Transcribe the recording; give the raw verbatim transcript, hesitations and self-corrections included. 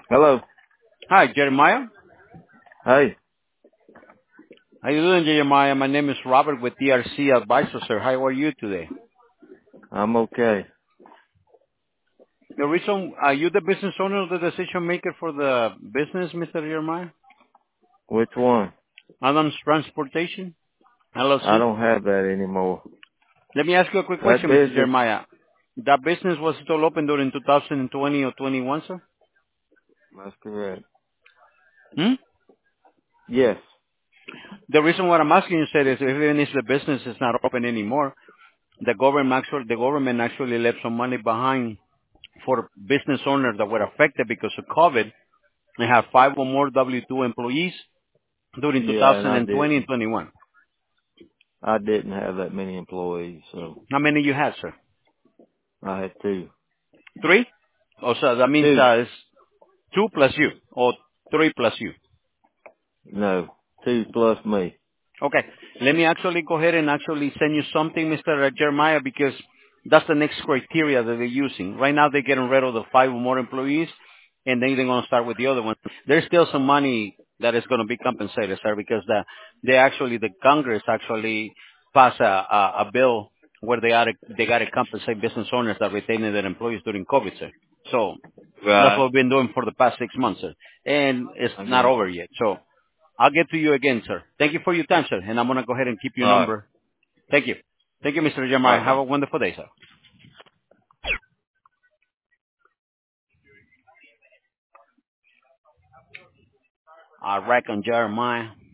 Hello. Hi, Jeremiah. Hey, How you doing, Jeremiah? My name is Robert with D R C Advisors, sir. How are you today? I'm okay. The reason, are you the business owner, the decision maker for the business, Mister Jeremiah? Which one? Adams Transportation, I L L C. don't have that anymore. Let me ask you a quick That question, Mister business, Jeremiah. That business was still open during two thousand twenty or twenty-one, sir? that's correct. Hmm? Yes. The reason why I'm asking you, sir, is even if the business is not open anymore, the government actually, the government actually left some money behind for business owners that were affected because of COVID. They have five or more W two employees during Yeah, and I two thousand twenty and didn't. twenty-one. I didn't have that many employees, so How many you have, sir? I had two. Three? Oh, so that means Two. uh, it's two plus you, or three plus you. No. Two plus me. Okay. Let me actually go ahead and actually send you something, Mister Jeremiah, because that's the next criteria that they're using. Right now, they're getting rid of the five or more employees, and then they're going to start with the other one. There's still some money that is going to be compensated, sir, because the they actually the Congress actually passed a, a, a bill where they got to they got to compensate business owners that retained their employees during COVID, sir. So that's Right. what we've been doing for the past six months, sir, and it's I not got over you. yet. So I'll get to you again, sir. Thank you for your time, sir. And I'm going to go ahead and keep your All right. number. Thank you. Thank you, Mister All Jeremiah. right, Have bye. a wonderful day, sir. I reckon Jeremiah.